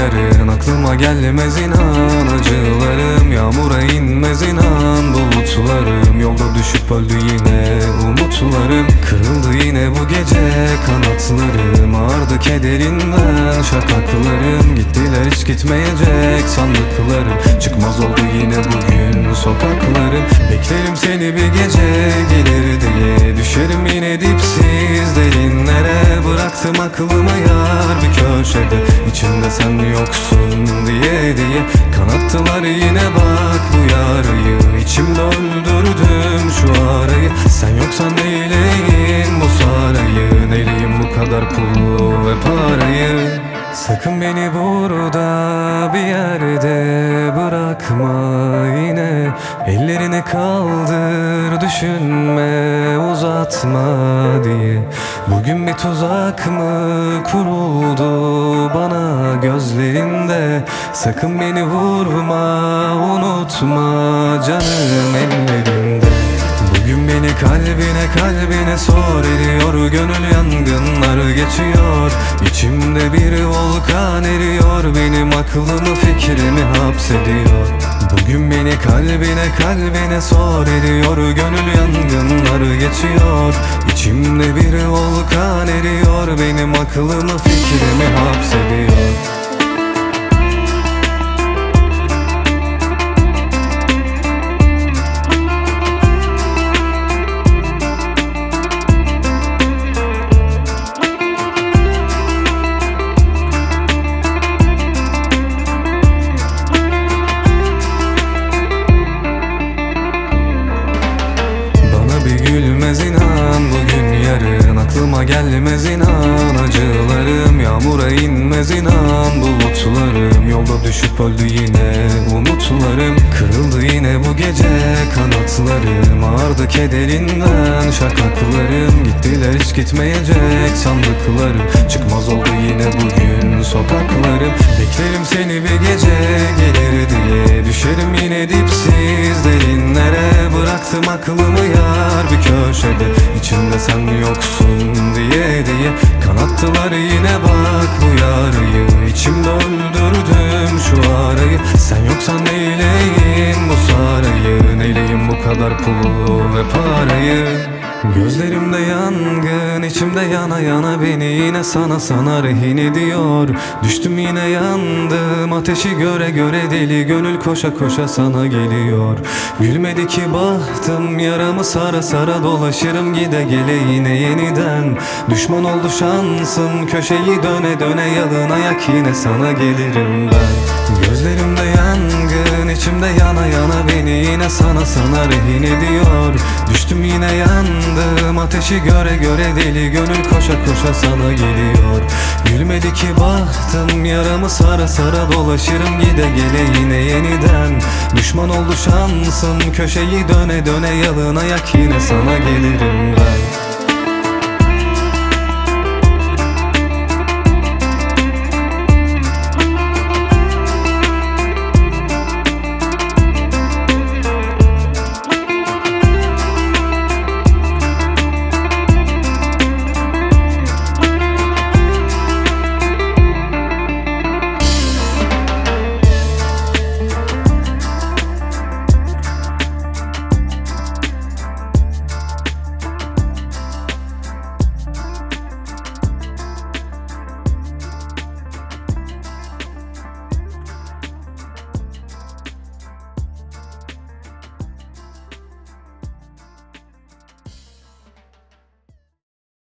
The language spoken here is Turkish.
yarın aklıma gelmez inan. Acılarım yağmura inmez inan. Bulutlarım yolda düşüp öldü yine. Umutlarım kırıldı yine bu gece. Kanatlarım ağardı kederinden. Şakaklarım gittiler hiç gitmeyecek. Sandıklarım çıkmaz oldu yine bugün sokaklarım. Beklerim seni bir gece gelir diye. Düşerim yine dipsiz derinlere. Bıraktım aklımı yar bir köşede. İçimde sen yoksun diye diye. Kanattılar yine bak bu yarayı. İçimde öldürdüm şu arayı. Sen yoksan neyleyim bu sarayı. Neyleyim bu kadar pulu ve parayı. Sakın beni burada bir yerde bırakma yine. Ellerini kaldır düşünme uzatma diye. Bugün bir tuzak mı kuruldu bana gözlerinde. Sakın beni vurma unutma canım ellerinde. Bugün beni kalbine sor eriyor. Gönül yangınlar geçiyor. İçimde bir volkan eriyor. Benim aklımı fikrimi hapsediyor. Bugün beni kalbine sor eriyor. Gönül yangınlar geçiyor. İçimde bir volkan eriyor. Benim aklımı fikrimi hapsediyor. Gülmez inan bugün yarın aklıma gelmez inan. Acılarım yağmura inmez inan. Bulutlarım yolda düşüp öldü yine. Umutlarım kırıldı yine bu gece. Kanatlarım ağardı kederinden. Şakaklarım gittiler hiç gitmeyecek. Sandıklarım çıkmaz oldu yine bugün sokaklarım. Beklerim seni bir gece gelir diye. Düşerim yine dipsiz derinlere. Bıraktım aklımı yar bir köşede. İçimde sen yoksun diye diye. Kanattılar yine bak bu yarayı. İçimde öldürdüm şu arayı. Sen yoksan neyleyim bu sarayı. Neyleyim bu kadar pulu ve parayı. Gözlerimde yangın, içimde yana yana beni yine sana rehin ediyor. Düştüm yine yandım, ateşi göre göre deli gönül koşa koşa sana geliyor. Gülmedi ki bahtım, yaramı sara sara dolaşırım gide gele yine yeniden. Düşman oldu şansım, köşeyi döne döne yalın ayak yine sana gelirim ben. Gözlerimde yangın, içimde yana yana beni yine sana rehin ediyor. Düştüm yine yandım, ateşi göre göre deli gönül koşa koşa sana geliyor. Gülmedi ki bahtım, yaramı sara sara dolaşırım gide gele yine yeniden. Düşman oldu şansım, köşeyi döne döne yalın ayak yine sana gelirim ben.